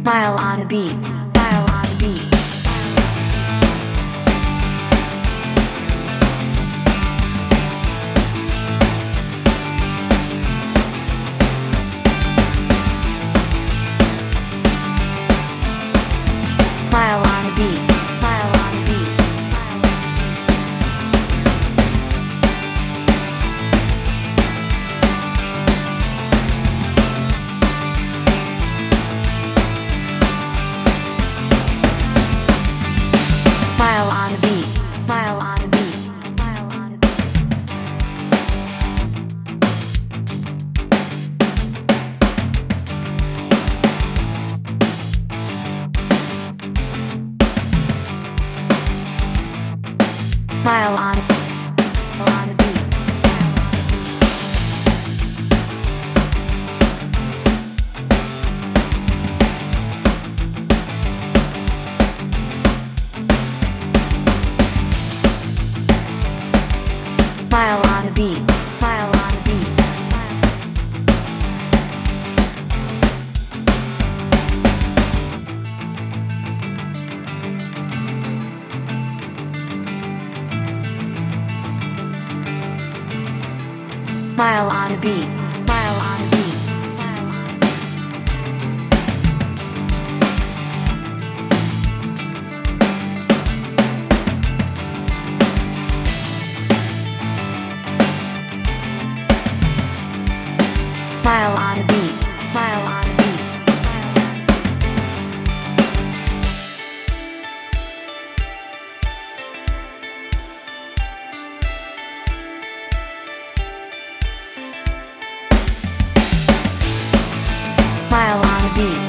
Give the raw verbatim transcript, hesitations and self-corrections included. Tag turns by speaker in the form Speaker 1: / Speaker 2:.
Speaker 1: Mile on a beat, mile on a beat. Mile on a beat, mile on a beat. Mile on a beat, mile on a beat, mile on a beat. Mile on, mile on a beat. Mile on a beat, mile on a beat. Mile on a beat, mile on a beat. Mile on a beat, mile on a beat. Mile on a beat.